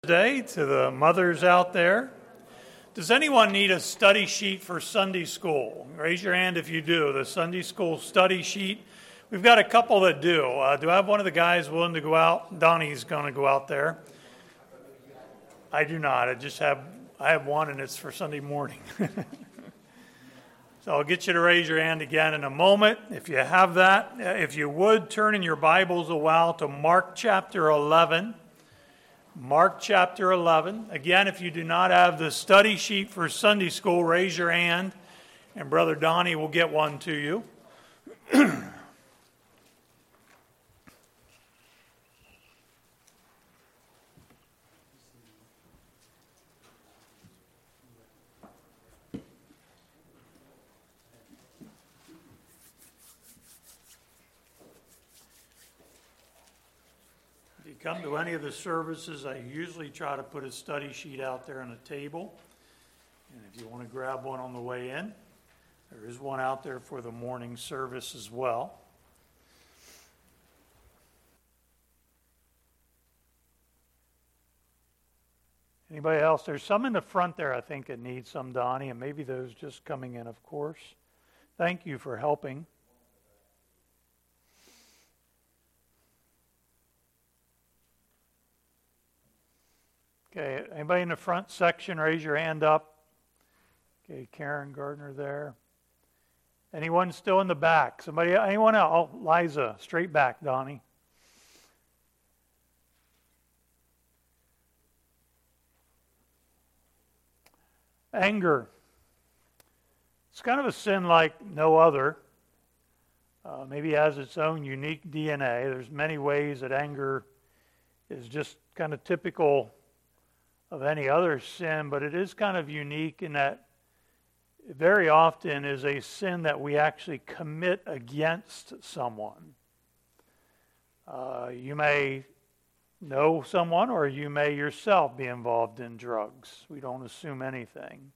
Today to the mothers out there. Does anyone need a study sheet for Sunday school? Raise your hand if you do. The Sunday school study sheet. We've got a couple that do. Do I have one of the guys willing to go out? Donnie's going to go out there. I do not. I have one and it's for Sunday morning. So I'll get you to raise your hand again in a moment. If you have that, if you would, turn in your Bibles a while to Mark chapter 11. Mark chapter 11. Again, if you do not have the study sheet for Sunday school, raise your hand, and Brother Donnie will get one to you. Come to any of the services, I usually try to put a study sheet out there on a table. And if you want to grab one on the way in, there is one out there for the morning service as well. Anybody else? There's some in the front there, I think, that need some, Donnie, and maybe those just coming in, of course. Thank you for helping. Okay, anybody in the front section, raise your hand up. Okay, Karen Gardner there. Anyone still in the back? Anyone else? Oh, Liza, straight back, Donnie. Anger. It's kind of a sin like no other. Maybe it has its own unique DNA. There's many ways that anger is just kind of typical of any other sin, but it is kind of unique in that it very often is a sin that we actually commit against someone. You may know someone, or you may yourself be involved in drugs. We don't assume anything.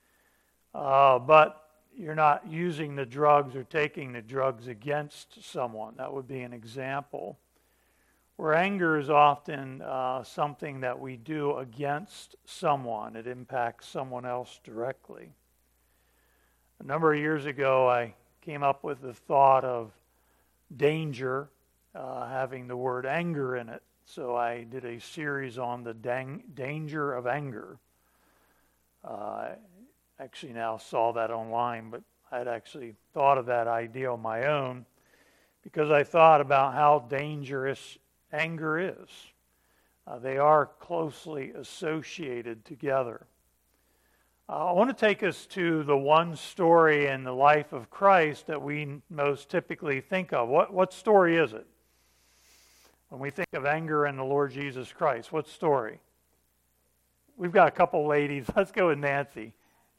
But you're not using the drugs or taking the drugs against someone. That would be an example. Where anger is often something that we do against someone. It impacts someone else directly. A number of years ago, I came up with the thought of danger having the word anger in it. So I did a series on the danger of anger. I actually now saw that online, but I'd actually thought of that idea on my own because I thought about how dangerous anger is. They are closely associated together. I want to take us to the one story in the life of Christ that we most typically think of. What story is it? When we think of anger and the Lord Jesus Christ, what story? We've got a couple ladies. Let's go with Nancy.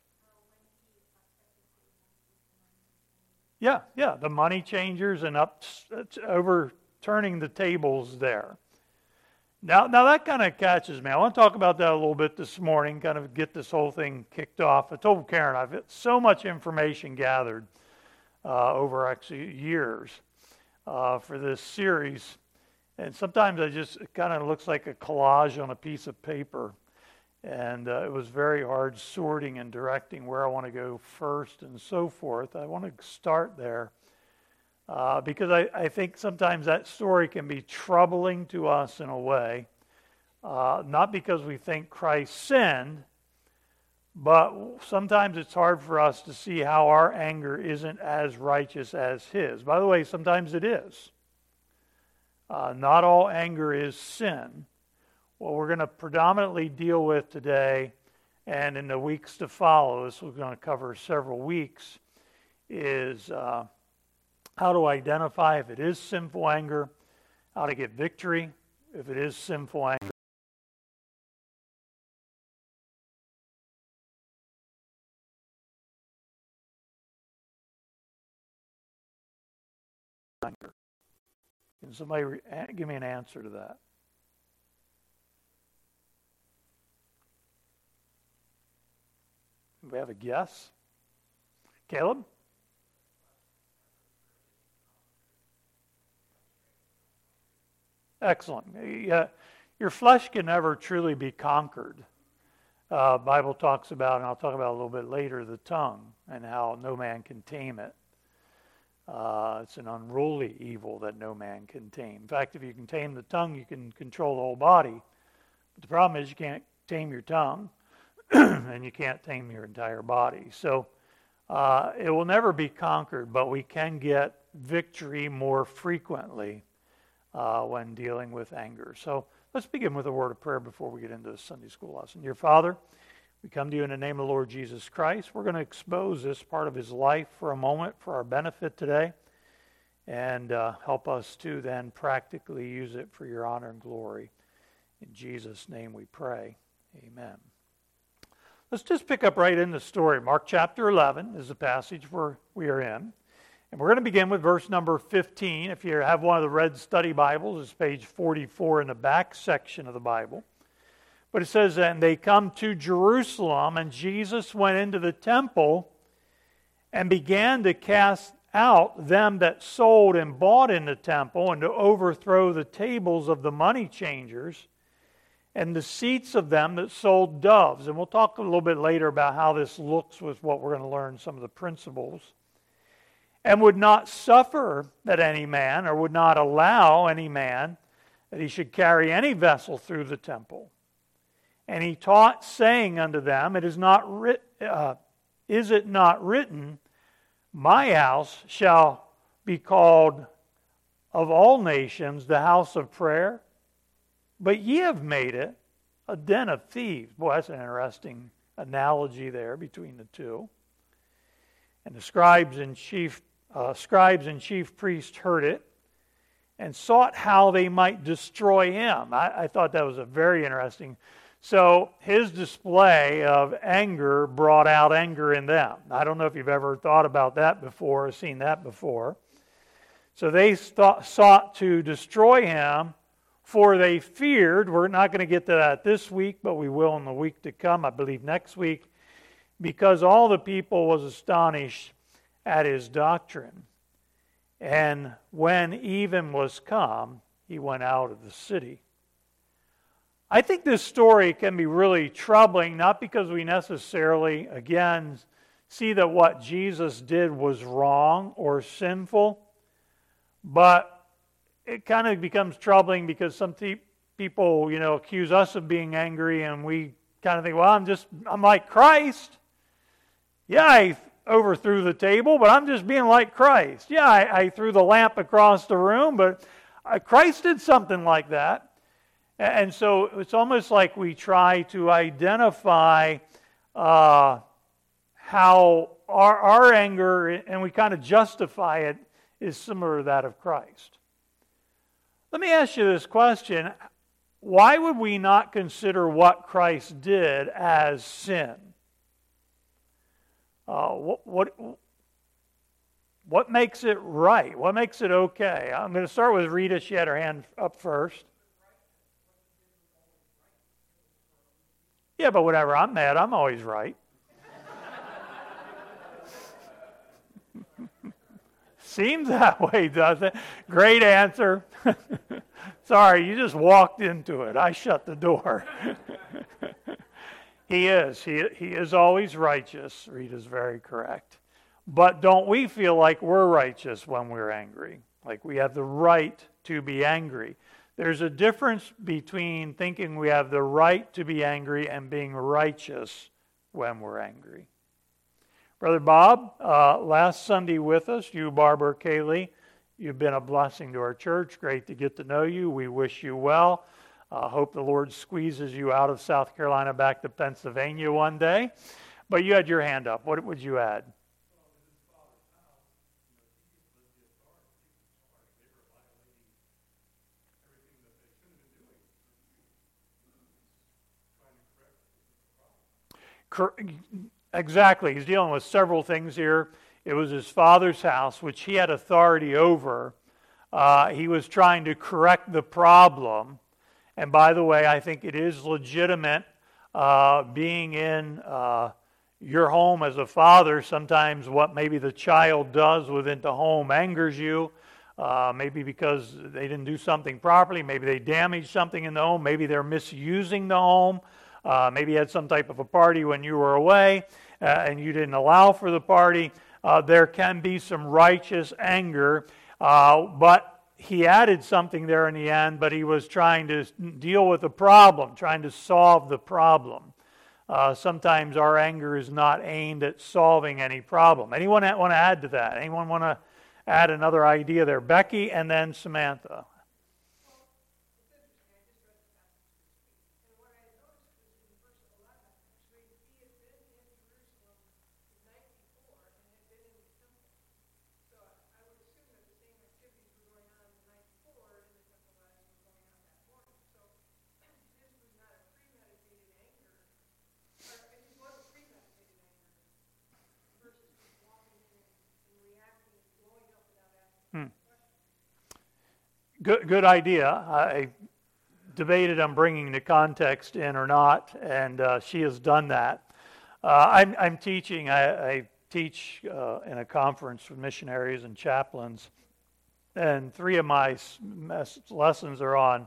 Yeah, the money changers and overturning the tables there. Now that kind of catches me. I want to talk about that a little bit this morning, kind of get this whole thing kicked off. I told Karen I've got so much information gathered over actually years for this series. And sometimes it kind of looks like a collage on a piece of paper. And it was very hard sorting and directing where I want to go first and so forth. I want to start there because I think sometimes that story can be troubling to us in a way, not because we think Christ sinned, but sometimes it's hard for us to see how our anger isn't as righteous as his. By the way, sometimes it is. Not all anger is sin. What we're going to predominantly deal with today and in the weeks to follow, this we're going to cover several weeks, is how to identify if it is sinful anger, how to get victory if it is sinful anger. Can somebody give me an answer to that? Do we have a guess? Caleb? Excellent. your flesh can never truly be conquered. Bible talks about, and I'll talk about a little bit later, the tongue and how no man can tame it. It's an unruly evil that no man can tame. In fact, if you can tame the tongue, you can control the whole body. But the problem is you can't tame your tongue, and you can't tame your entire body. So it will never be conquered, but we can get victory more frequently when dealing with anger. So let's begin with a word of prayer before we get into the Sunday school lesson. Dear Father, we come to you in the name of the Lord Jesus Christ. We're going to expose this part of his life for a moment for our benefit today, and help us to then practically use it for your honor and glory. In Jesus' name we pray. Amen. Let's just pick up right in the story. Mark chapter 11 is the passage we are in. And we're going to begin with verse number 15. If you have one of the red study Bibles, it's page 44 in the back section of the Bible. But it says, and they come to Jerusalem, and Jesus went into the temple and began to cast out them that sold and bought in the temple, and to overthrow the tables of the money changers and the seats of them that sold doves. And we'll talk a little bit later about how this looks with what we're going to learn, some of the principles. And would not suffer that any man, or would not allow any man, that he should carry any vessel through the temple. And he taught, saying unto them, is it not written, my house shall be called of all nations the house of prayer? But ye have made it a den of thieves. Boy, that's an interesting analogy there between the two. And the scribes and chief priests heard it, and sought how they might destroy him. I thought that was a very interesting. So his display of anger brought out anger in them. I don't know if you've ever thought about that before or seen that before. So they sought to destroy him, for they feared, we're not going to get to that this week, but we will in the week to come, I believe next week, because all the people was astonished at his doctrine. And when even was come, he went out of the city. I think this story can be really troubling, not because we necessarily, again, see that what Jesus did was wrong or sinful, but it kind of becomes troubling because some people, accuse us of being angry, and we kind of think, well, I'm like Christ. Yeah, I overthrew the table, but I'm just being like Christ. Yeah, I threw the lamp across the room, but Christ did something like that. And so it's almost like we try to identify how our anger, and we kind of justify it, is similar to that of Christ. Let me ask you this question. Why would we not consider what Christ did as sin? What makes it right? What makes it okay? I'm going to start with Rita. She had her hand up first. Yeah, but whenever I'm mad, I'm always right. Seems that way, doesn't it? Great answer. Sorry, you just walked into it. I shut the door. He is. He is always righteous. Rita's very correct. But don't we feel like we're righteous when we're angry? Like we have the right to be angry. There's a difference between thinking we have the right to be angry and being righteous when we're angry. Brother Bob, last Sunday with us, you, Barbara, Kaylee, you've been a blessing to our church. Great to get to know you. We wish you well. Hope the Lord squeezes you out of South Carolina back to Pennsylvania one day. But you had your hand up. What would you add? Exactly. He's dealing with several things here. It was his father's house, which he had authority over. He was trying to correct the problem. And by the way, I think it is legitimate being in your home as a father. Sometimes what maybe the child does within the home angers you. maybe because they didn't do something properly, maybe they damaged something in the home, maybe they're misusing the home, maybe you had some type of a party when you were away and you didn't allow for the party. There can be some righteous anger, but he added something there in the end, but he was trying to deal with the problem, trying to solve the problem. Sometimes our anger is not aimed at solving any problem. Anyone want to add to that? Anyone want to add another idea there? Becky and then Samantha. Good idea. I debated on bringing the context in or not, and she has done that. I'm teaching. I teach in a conference for missionaries and chaplains, and 3 of my lessons are on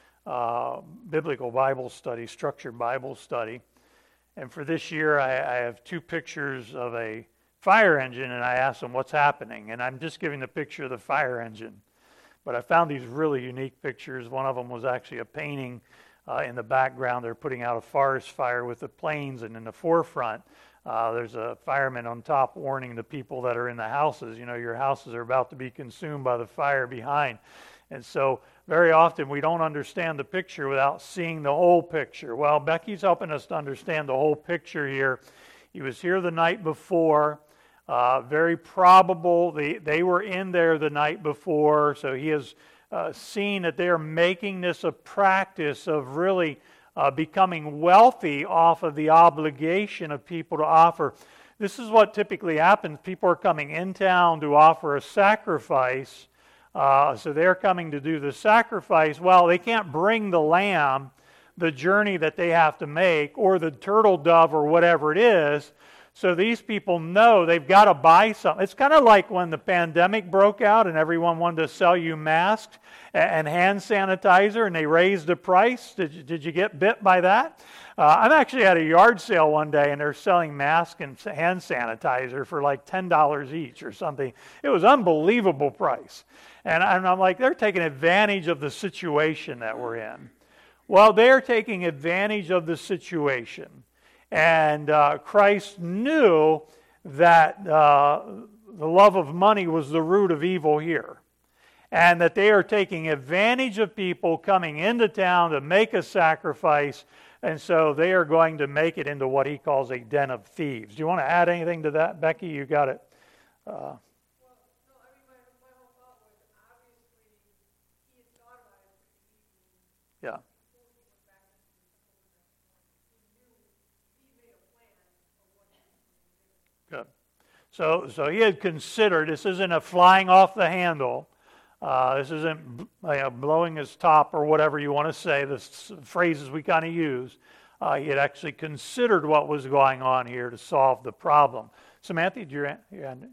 biblical Bible study, structured Bible study. And for this year, I have 2 pictures of a fire engine, and I asked them what's happening. And I'm just giving the picture of the fire engine. But I found these really unique pictures. One of them was actually a painting in the background. They're putting out a forest fire with the planes, and in the forefront, there's a fireman on top warning the people that are in the houses, your houses are about to be consumed by the fire behind. And so very often we don't understand the picture without seeing the whole picture. Well, Becky's helping us to understand the whole picture here. He was here the night before. Very probable they were in there the night before, so he has seen that they are making this a practice of really becoming wealthy off of the obligation of people to offer. This is what typically happens. People are coming in town to offer a sacrifice, so they're coming to do the sacrifice. Well, they can't bring the lamb, the journey that they have to make, or the turtle dove or whatever it is. So these people know they've got to buy something. It's kind of like when the pandemic broke out and everyone wanted to sell you masks and hand sanitizer, and they raised the price. Did you get bit by that? I'm actually at a yard sale one day, and they're selling masks and hand sanitizer for like $10 each or something. It was an unbelievable price. And I'm like, they're taking advantage of the situation that we're in. Well, they're taking advantage of the situation. And Christ knew that the love of money was the root of evil here. And that they are taking advantage of people coming into town to make a sacrifice. And so they are going to make it into what he calls a den of thieves. Do you want to add anything to that, Becky? You got it. My whole thought was, obviously, he had thought about it. Yeah. Good. So he had considered, this isn't a flying off the handle. This isn't blowing his top or whatever you want to say, the phrases we kind of use. He had actually considered what was going on here to solve the problem. Samantha, did you hand?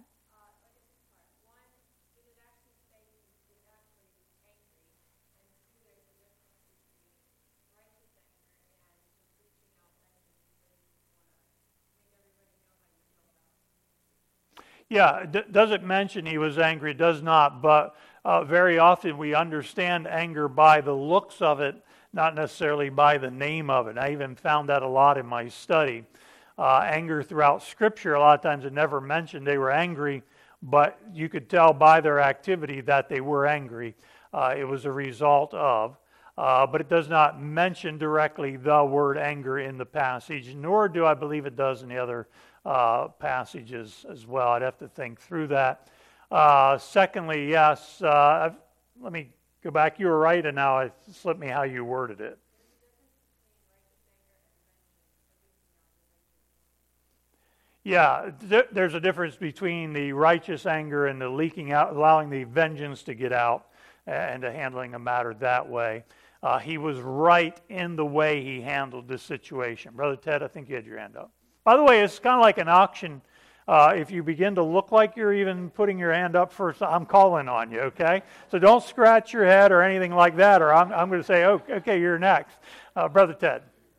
Yeah, does it mention he was angry? It does not, but very often we understand anger by the looks of it, not necessarily by the name of it. I even found that a lot in my study. Anger throughout Scripture, a lot of times it never mentioned they were angry, but you could tell by their activity that they were angry. It was a result of. But it does not mention directly the word anger in the passage, nor do I believe it does in the other passages as well. I'd have to think through that. Secondly, yes, let me go back. You were right, and now it slipped me how you worded it. Yeah, there's a difference between the righteous anger and the leaking out, allowing the vengeance to get out and to handling a matter that way. He was right in the way he handled this situation. Brother Ted, I think you had your hand up. By the way, it's kind of like an auction If you begin to look like you're even putting your hand up for, I'm calling on you, okay? So don't scratch your head or anything like that, or I'm going to say, oh, okay, you're next. Brother Ted.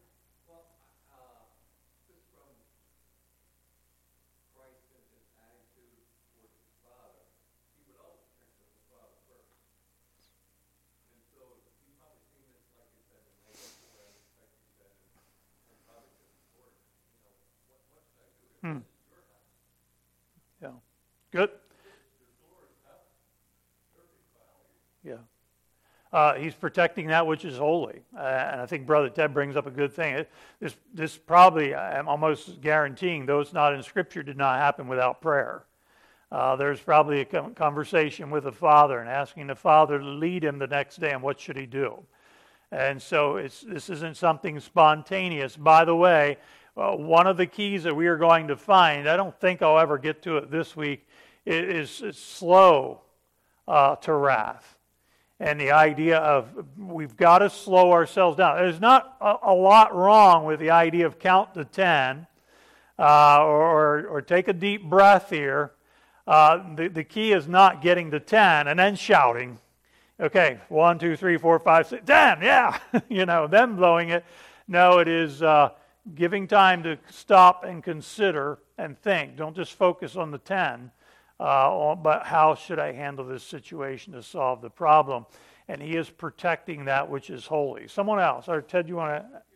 Yeah. Good. Yeah. He's protecting that which is holy. And I think Brother Ted brings up a good thing. This probably, I'm almost guaranteeing, though it's not in Scripture, did not happen without prayer. There's probably a conversation with the father and asking the father to lead him the next day and what should he do. And so this isn't something spontaneous. By the way, one of the keys that we are going to find, I don't think I'll ever get to it this week, is slow to wrath. And the idea of we've got to slow ourselves down. There's not a lot wrong with the idea of count to 10 or take a deep breath here. The key is not getting to 10 and then shouting. Okay, 1, 2, 3, 4, 5, 6, 10, yeah, then blowing it. No, it is giving time to stop and consider and think. Don't just focus on the 10, but how should I handle this situation to solve the problem? And he is protecting that which is holy. Someone else, or Ted, you want to?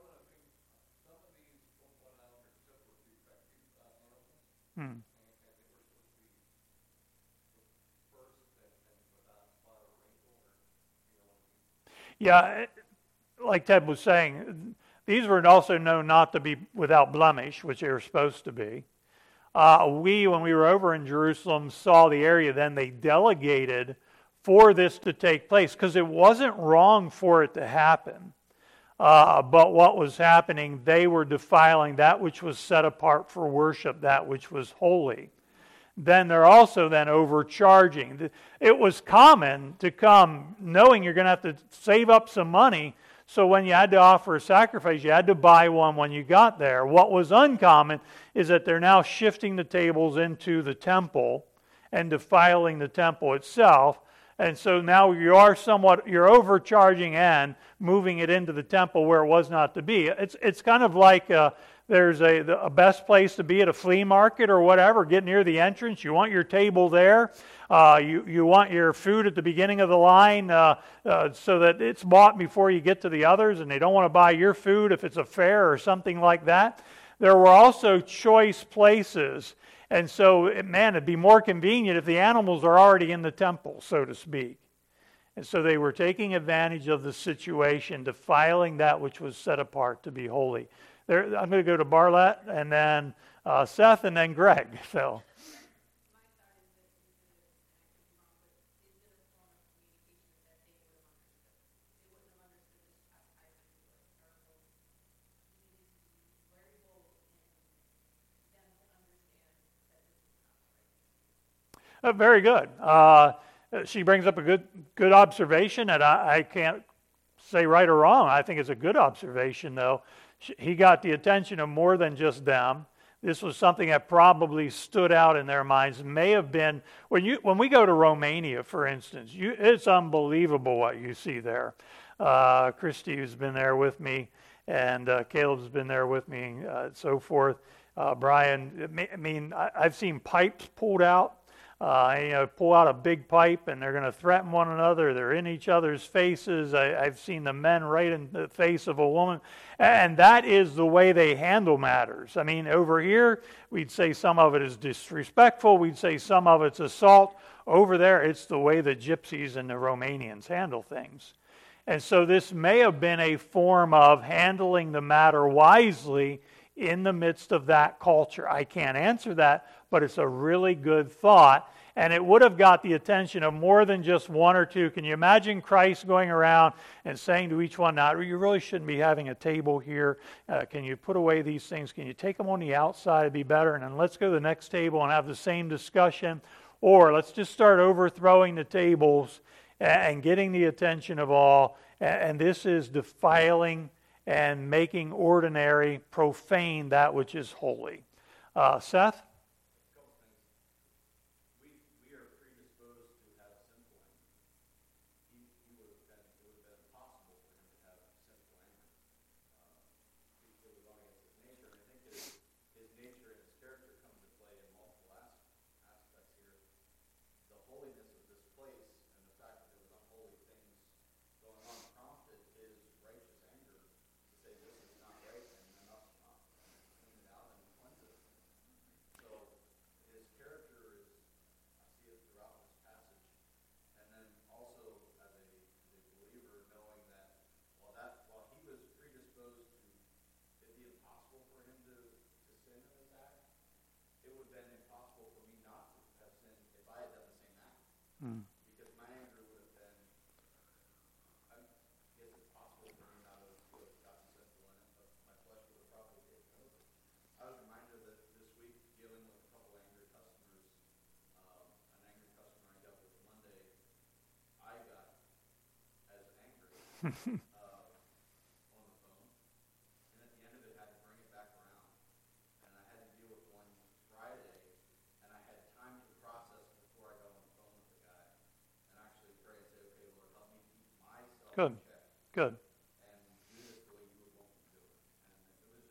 Yeah, like Ted was saying, these were also known not to be without blemish, which they were supposed to be. When we were over in Jerusalem, saw the area, then they delegated for this to take place because it wasn't wrong for it to happen. But what was happening, they were defiling that which was set apart for worship, that which was holy. Then they're also then overcharging. It was common to come knowing you're going to have to save up some money. So when you had to offer a sacrifice, you had to buy one when you got there. What was uncommon is that they're now shifting the tables into the temple and defiling the temple itself. And so now you're overcharging and moving it into the temple where it was not to be. It's kind of like there's a best place to be at a flea market or whatever. Get near the entrance. You want your table there. You want your food at the beginning of the line so that it's bought before you get to the others, and they don't want to buy your food if it's a fair or something like that. There were also choice places. And so, it'd be more convenient if the animals are already in the temple, so to speak. And so they were taking advantage of the situation, defiling that which was set apart to be holy. I'm going to go to Barlett, and then Seth, and then Greg. So. Very good. She brings up a good observation, and I can't say right or wrong. I think it's a good observation, though. He got the attention of more than just them. This was something that probably stood out in their minds. May have been when we go to Romania, for instance. It's unbelievable what you see there. Christy, who's been there with me, and Caleb's been there with me, so forth. Brian, I've seen pipes pulled out. Pull out a big pipe and they're going to threaten one another. They're in each other's faces. I've seen the men right in the face of a woman. And that is the way they handle matters. Over here, we'd say some of it is disrespectful. We'd say some of it's assault. Over there, it's the way the gypsies and the Romanians handle things. And so this may have been a form of handling the matter wisely in the midst of that culture. I can't answer that, but it's a really good thought, and it would have got the attention of more than just one or two. Can you imagine Christ going around and saying to each one, now, you really shouldn't be having a table here. Can you put away these things? Can you take them on the outside? It'd be better, and then let's go to the next table and have the same discussion, or let's just start overthrowing the tables and getting the attention of all, and this is defiling and making ordinary, profane that which is holy. Seth? Mm. Because my anger would have been, I guess it's possible for me not to feel God's sinful in it, but my flesh would have probably taken over. I was reminded that this week, dealing with a couple angry customers, an angry customer I dealt with Monday, I got as angry on the phone, and at the end of it, had to bring it back around. And I had to deal with one Friday, and I had time to process before I got on the phone with the guy, and actually pray and say, okay, Lord, help me keep myself Good. in check, Good. and do this the way you would want me to do it. And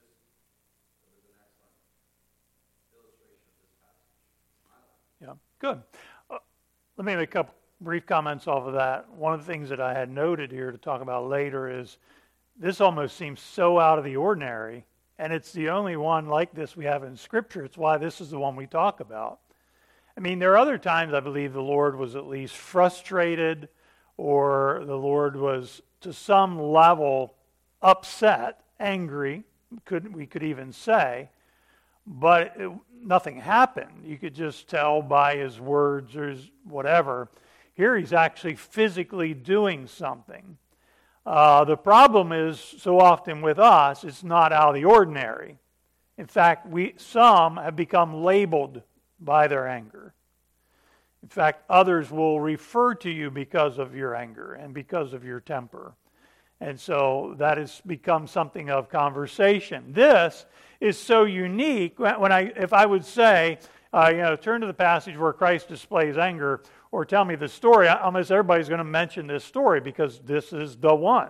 it was an excellent illustration of this passage in my life. Yeah. Good. Let me make a couple brief comments off of that. One of the things that I had noted here to talk about later is this almost seems so out of the ordinary, and it's the only one like this we have in Scripture. It's why this is the one we talk about. I mean, there are other times I believe the Lord was at least frustrated, or the Lord was to some level upset, angry, we could even say, but nothing happened. You could just tell by his words or his whatever. Here he's actually physically doing something. The problem is, so often with us, it's not out of the ordinary. In fact, some have become labeled by their anger. In fact, others will refer to you because of your anger and because of your temper. And so that has become something of conversation. This is so unique. If I would say, turn to the passage where Christ displays anger, or tell me the story, almost everybody's going to mention this story because this is the one.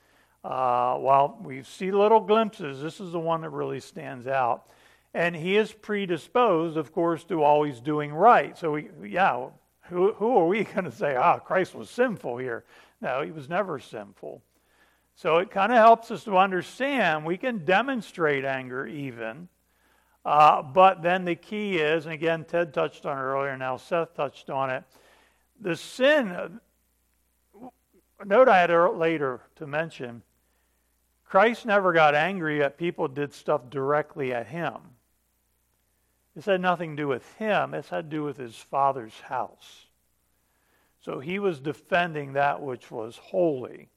While we see little glimpses, this is the one that really stands out. And he is predisposed, of course, to always doing right. So, who are we going to say, Christ was sinful here? No, he was never sinful. So it kind of helps us to understand we can demonstrate anger even. But then the key is, and again, Ted touched on it earlier, now Seth touched on it, the sin, note I had later to mention, Christ never got angry at people did stuff directly at him. This had nothing to do with him. This had to do with his Father's house. So he was defending that which was holy.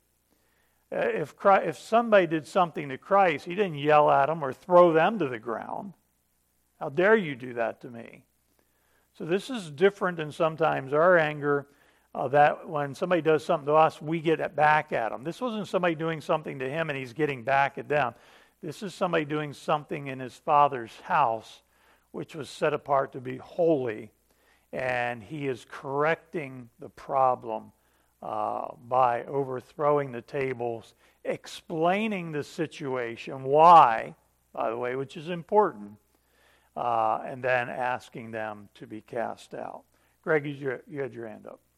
If somebody did something to Christ, he didn't yell at them or throw them to the ground. How dare you do that to me? So this is different than sometimes our anger, that when somebody does something to us, we get it back at them. This wasn't somebody doing something to him and he's getting back at them. This is somebody doing something in his Father's house, which was set apart to be holy, and he is correcting the problem by overthrowing the tables, explaining the situation, why, by the way, which is important, and then asking them to be cast out. Greg, you had your hand up.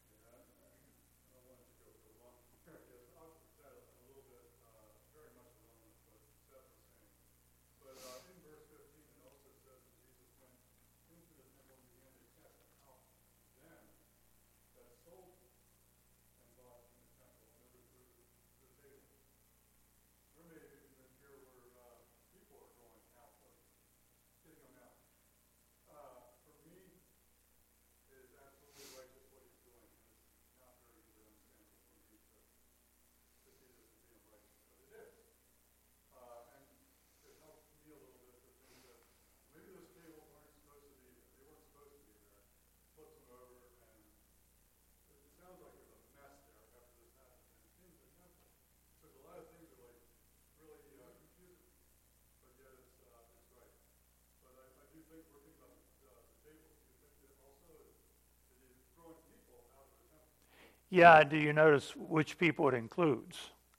Yeah, do you notice which people it includes?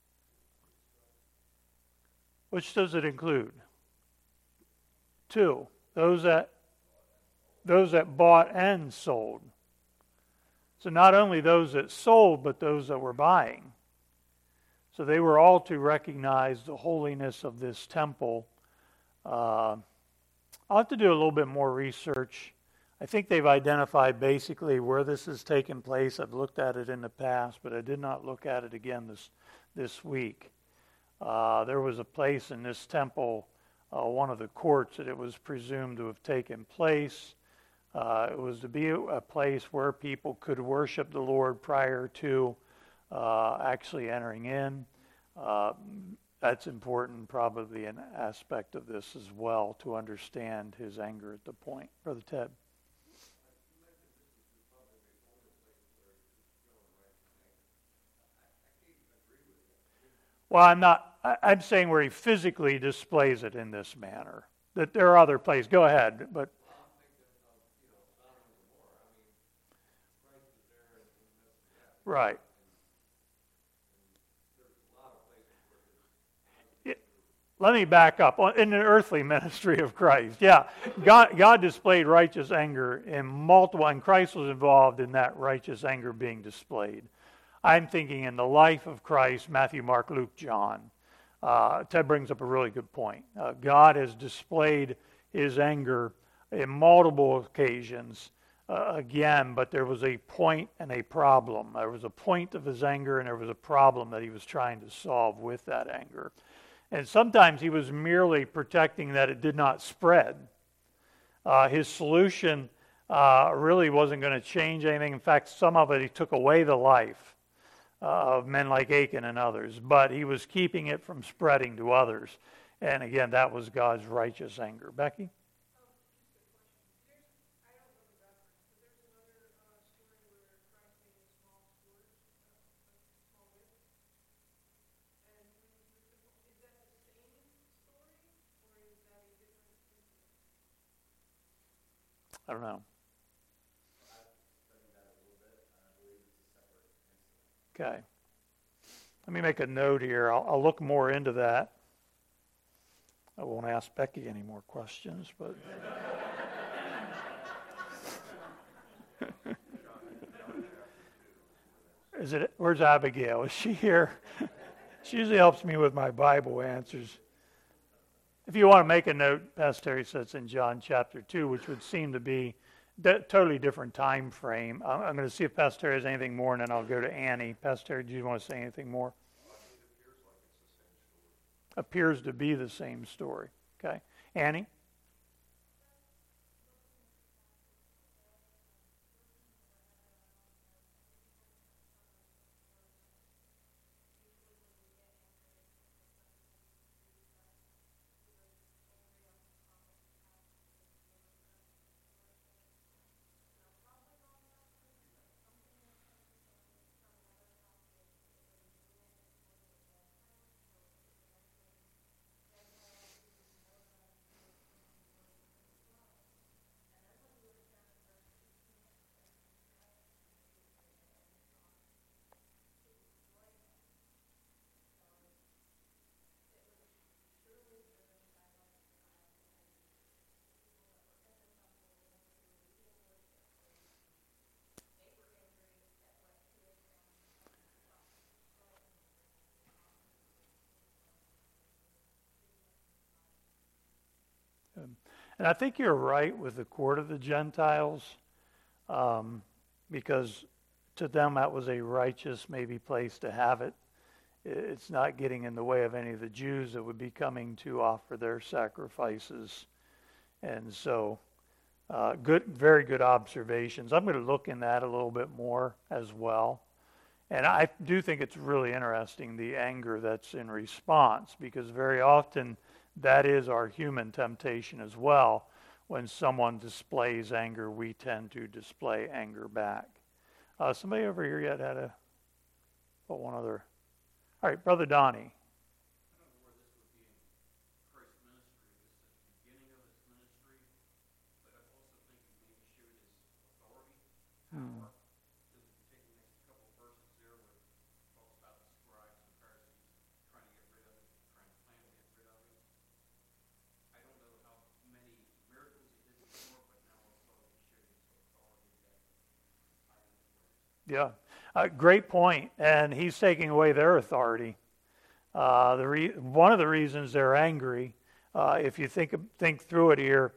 Which does it include? Two. Those that bought and sold. So not only those that sold, but those that were buying. So they were all to recognize the holiness of this temple. I'll have to do a little bit more research. I think they've identified basically where this has taken place. I've looked at it in the past, but I did not look at it again this week. There was a place in this temple, one of the courts, that it was presumed to have taken place. It was to be a place where people could worship the Lord prior to actually entering in. That's important, probably an aspect of this as well, to understand his anger at the point. Brother Ted. Well, I'm saying where he physically displays it in this manner. That there are other places. Go ahead, but. Right. Let me back up. In the earthly ministry of Christ, yeah, God displayed righteous anger in multiple, and Christ was involved in that righteous anger being displayed. I'm thinking in the life of Christ, Matthew, Mark, Luke, John. Ted brings up a really good point. God has displayed his anger in multiple occasions again, but there was a point and a problem. There was a point of his anger, and there was a problem that he was trying to solve with that anger. And sometimes he was merely protecting that it did not spread. His solution really wasn't going to change anything. In fact, some of it, he took away the life of men like Achan and others, but he was keeping it from spreading to others. And again, that was God's righteous anger. Becky? I don't know. Okay. Let me make a note here. I'll look more into that. I won't ask Becky any more questions, but where's Abigail? Is she here? She usually helps me with my Bible answers. If you want to make a note, Pastor Terry says in John chapter 2, which would seem to be a totally different time frame. I'm going to see if Pastor Terry has anything more, and then I'll go to Annie. Pastor Terry, do you want to say anything more? Appears to be the same story. Okay. Annie? And I think you're right with the court of the Gentiles, because to them that was a righteous maybe place to have it. It's not getting in the way of any of the Jews that would be coming to offer their sacrifices. And so, very good observations. I'm going to look in that a little bit more as well. And I do think it's really interesting, the anger that's in response, because very often that is our human temptation as well. When someone displays anger, we tend to display anger back. Somebody over here yet had one other. All right, Brother Donnie. I don't know where this would be in Christ's ministry. This is the beginning of his ministry, but I also think it maybe showed his authority, power. If you take the next couple of verses there where it talks about the scribes and Pharisees trying to get rid of him, trying to plan to get rid of him. I don't know how many miracles he did before, but now all of a sudden he showed his authority that I am the greatest. Yeah. Great point, and he's taking away their authority. One of the reasons they're angry, if you think through it here,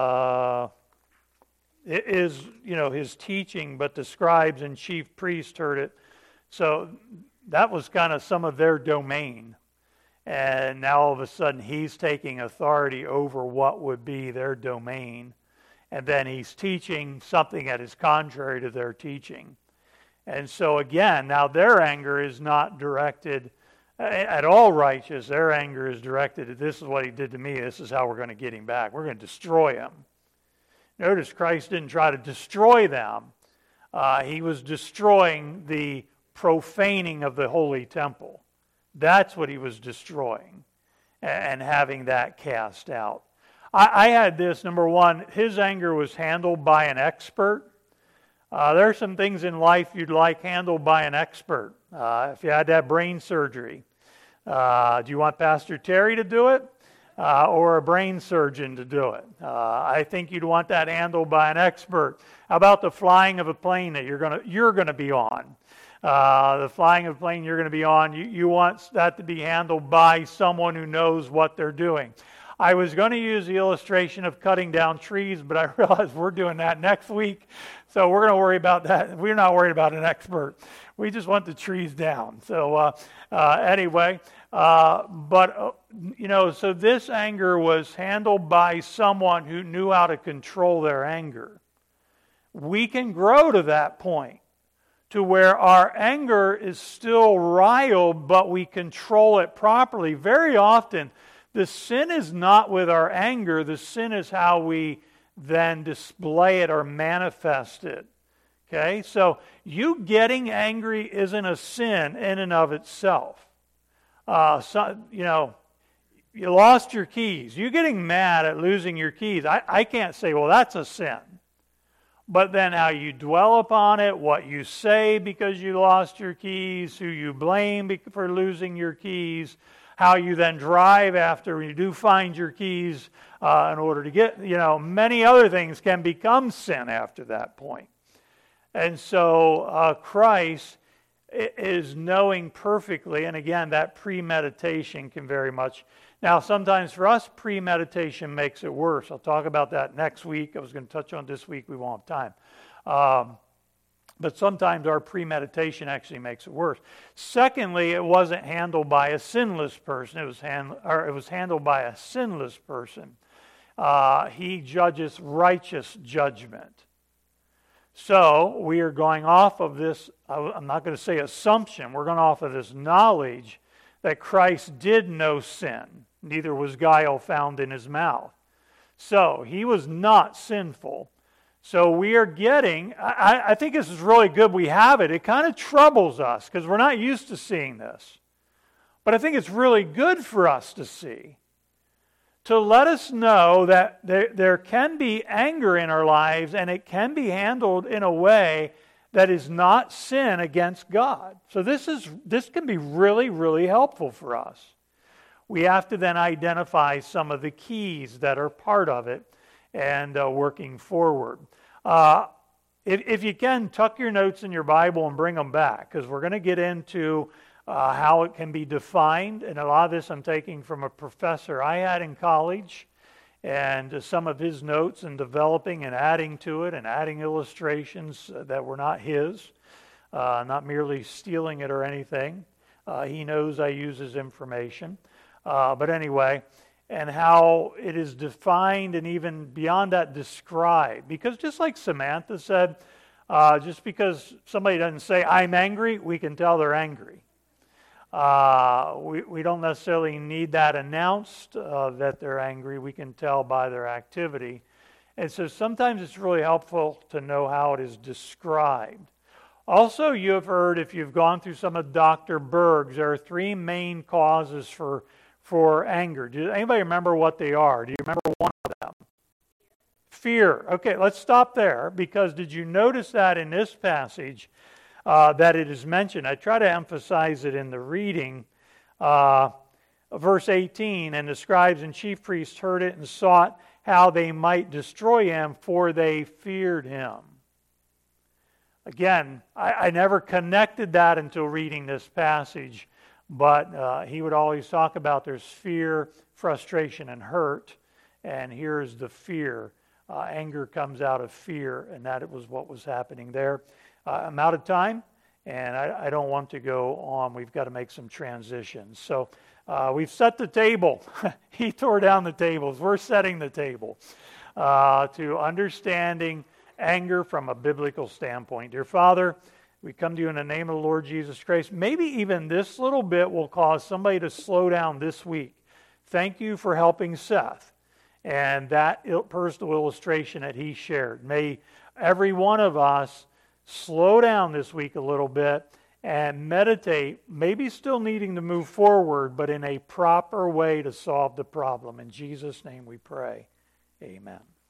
it is his teaching, but the scribes and chief priests heard it, so that was kind of some of their domain, and now all of a sudden he's taking authority over what would be their domain, and then he's teaching something that is contrary to their teaching. And so again, now their anger is not directed at all righteous. Their anger is directed at, this is what he did to me, this is how we're going to get him back. We're going to destroy him. Notice Christ didn't try to destroy them. He was destroying the profaning of the holy temple. That's what he was destroying and having that cast out. I had this, number one, his anger was handled by an expert. There are some things in life you'd like handled by an expert. If you had to have brain surgery, do you want Pastor Terry to do it or a brain surgeon to do it? I think you'd want that handled by an expert. How about the flying of a plane that you're going to be on? The flying of a plane you're going to be on, you want that to be handled by someone who knows what they're doing. I was going to use the illustration of cutting down trees, but I realized we're doing that next week, so we're going to worry about that. We're not worried about an expert. We just want the trees down. So anyway, so this anger was handled by someone who knew how to control their anger. We can grow to that point, to where our anger is still riled, but we control it properly. Very often, the sin is not with our anger. The sin is how we then display it or manifest it. Okay? So you getting angry isn't a sin in and of itself. You lost your keys. You getting mad at losing your keys, I can't say, well, that's a sin. But then how you dwell upon it, what you say because you lost your keys, who you blame for losing your keys, how you then drive after you do find your keys in order to get, many other things can become sin after that point. And so Christ is knowing perfectly, and again, that premeditation can very much. Now, sometimes for us, premeditation makes it worse. I'll talk about that next week. I was going to touch on this week. We won't have time. But sometimes our premeditation actually makes it worse. Secondly, it wasn't handled by a sinless person. It was handled by a sinless person. He judges righteous judgment. So we are going off of this, I'm not going to say assumption, we're going off of this knowledge that Christ did know sin. Neither was guile found in his mouth. So he was not sinful. So we are getting, I think this is really good we have it. It kind of troubles us because we're not used to seeing this. But I think it's really good for us to see. To let us know that there can be anger in our lives and it can be handled in a way that is not sin against God. So this can be really, really helpful for us. We have to then identify some of the keys that are part of it and working forward. If you can, tuck your notes in your Bible and bring them back, because we're going to get into how it can be defined. And a lot of this I'm taking from a professor I had in college, and some of his notes and developing and adding to it and adding illustrations that were not his, not merely stealing it or anything. He knows I use his information. But anyway, and how it is defined and even beyond that described. Because just like Samantha said, just because somebody doesn't say, I'm angry, we can tell they're angry. We don't necessarily need that announced that they're angry. We can tell by their activity. And so sometimes it's really helpful to know how it is described. Also, you have heard, if you've gone through some of Dr. Berg's, there are three main causes for anger. Does anybody remember what they are? Do you remember one of them? Fear. Okay, let's stop there, because did you notice that in this passage that it is mentioned? I try to emphasize it in the reading. Verse 18, and the scribes and chief priests heard it and sought how they might destroy him, for they feared him. Again, I never connected that until reading this passage. But he would always talk about there's fear, frustration, and hurt. And here's the fear. Anger comes out of fear, and that was what was happening there. I'm out of time, and I don't want to go on. We've got to make some transitions. So we've set the table. He tore down the tables. We're setting the table. to understanding anger from a biblical standpoint. Dear Father, we come to you in the name of the Lord Jesus Christ. Maybe even this little bit will cause somebody to slow down this week. Thank you for helping Seth and that personal illustration that he shared. May every one of us slow down this week a little bit and meditate, maybe still needing to move forward, but in a proper way to solve the problem. In Jesus' name we pray. Amen.